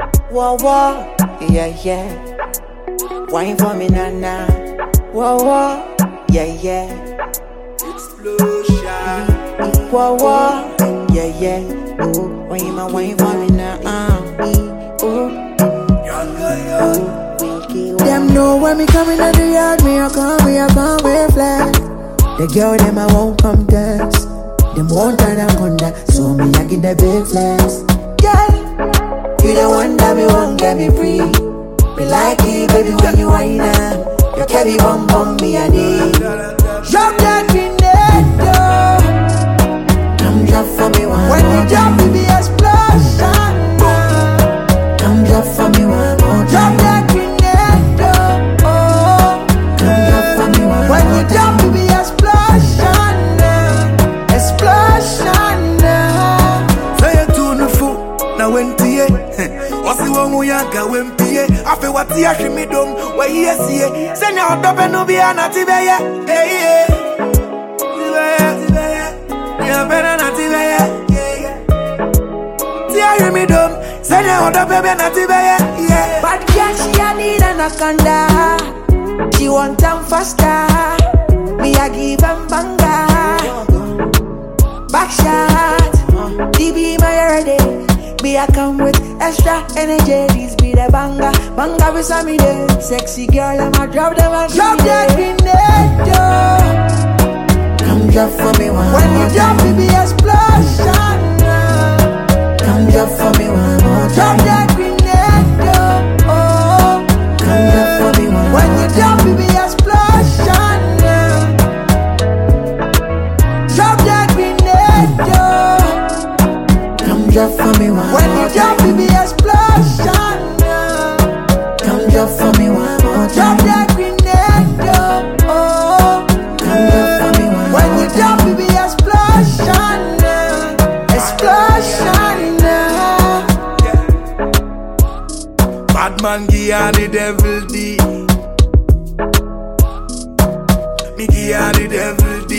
Whoa, whoa, yeah, yeah. Wine for me, nana. Whoa, whoa, yeah, yeah. Explosion. Whoa, whoa, yeah, yeah. Ooh, wine for me, nana. Ooh, them know when me coming at the yard, me I come with flag. The girl them I won't come dance. Them won't turn and conda, so me I give the big flex. Girl, you the one that me won't get me free. Me like it, baby, when you whine up. You carry bum me a need. Drop that grenade, come drop for me one. When you drop, it be explosion. Come drop for me one more. Drop that grenade, come drop for me one. When you drop, it be explosion. Explosion. Say you too no fool, now when tie. Wasi wangu yaga wempie. Afe wati ya shimi dom, we ye siye. Senya odope nubi anatibeye. Hey yeah, tibeye. Ya pena natibeye. Tia shimi dom, senya odope be natibeye. Yeah. Bad girl, she a need anaconda. She want them faster. Me a give them banga. Back shot, DB my ready. Me I come with extra energy. This be the banga, banga with some day. Sexy girl, I'ma drop them and drop that grenade. Come drop for me one. When you drop, it be explosion. Come drop for me one more. Drop that grenade. Come drop for me one. When you drop, it be explosion. Drop that grenade. Come drop for me one. When you drop, it be explosion. Come drop for me one more. Drop that grenade. Come drop for me one. When you drop, it be explosion. Explosion. Bad man Gia the devil D. Me Gia the devil D.